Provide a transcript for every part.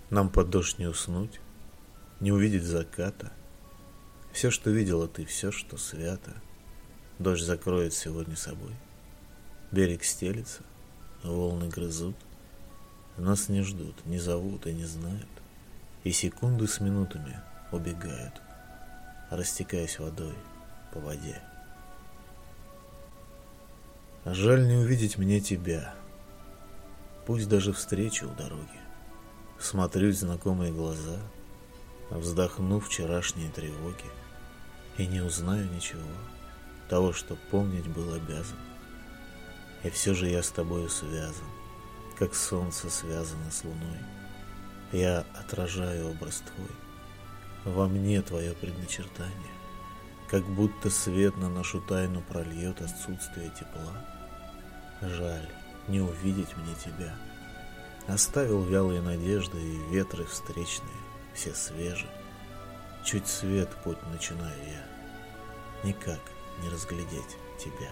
Нам под дождь не уснуть, не увидеть заката. Все, что видела ты, все, что свято, дождь закроет сегодня собой. Берег стелется, волны грызут, нас не ждут, не зовут и не знают, и секунды с минутами убегают, растекаясь водой по воде. Жаль не увидеть мне тебя, пусть даже встречу у дороги. Смотрю в знакомые глаза, вздохну вчерашние тревоги, и не узнаю ничего, того, что помнить был обязан. И все же я с тобою связан, как солнце связано с луной. Я отражаю образ твой, во мне твое предначертание, как будто свет на нашу тайну прольет отсутствие тепла. Жаль не увидеть мне тебя. Оставил вялые надежды и ветры встречные, все свежи. Чуть свет путь начинаю я, никак не разглядеть тебя.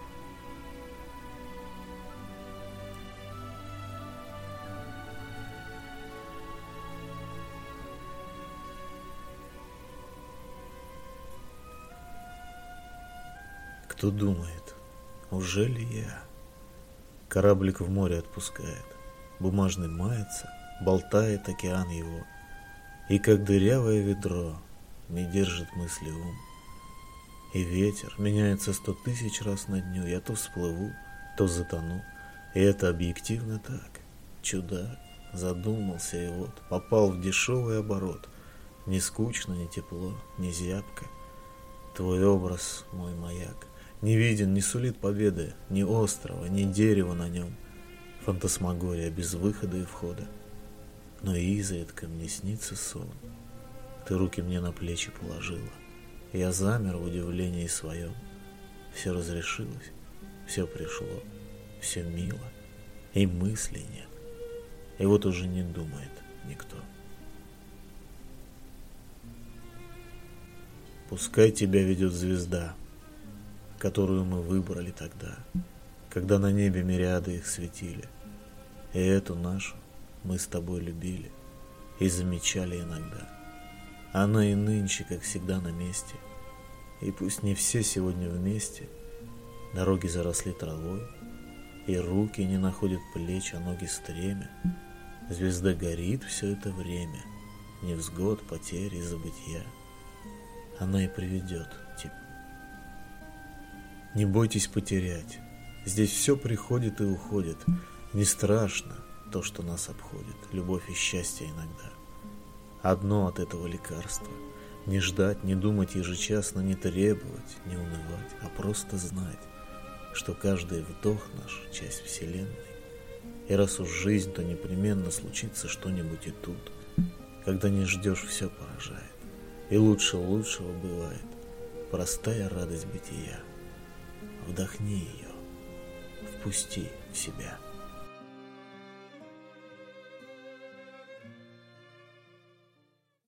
Кто думает, уже ли я? Кораблик в море отпускает, бумажный мается, болтает океан его, и как дырявое ведро не держит мысли ум. И ветер меняется 100 000 раз на дню, я то всплыву, то затону, и это объективно так. Чудак, задумался и вот попал в дешевый оборот. Ни скучно, ни тепло, ни зябко. Твой образ, мой маяк, не виден, не сулит победы, ни острова, ни дерева на нем. Фантасмагория без выхода и входа. Но изредка мне снится сон. Ты руки мне на плечи положила. Я замер в удивлении своем. Все разрешилось, все пришло, все мило, и мыслей нет. И вот уже не думает никто. Пускай тебя ведет звезда, которую мы выбрали тогда, когда на небе мириады их светили. И эту нашу мы с тобой любили и замечали иногда. Она и нынче, как всегда, на месте. И пусть не все сегодня вместе, дороги заросли травой, и руки не находят плеч, а ноги стремя. Звезда горит все это время, невзгод, потерь и забытья. Она и приведет тебя. Не бойтесь потерять. Здесь все приходит и уходит. Не страшно то, что нас обходит, любовь и счастье иногда. Одно от этого лекарства — не ждать, не думать ежечасно, не требовать, не унывать, а просто знать, что каждый вдох наш — часть вселенной. И раз уж жизнь, то непременно случится что-нибудь и тут. Когда не ждешь, все поражает. И лучше лучшего бывает простая радость бытия. Вдохни ее, впусти в себя.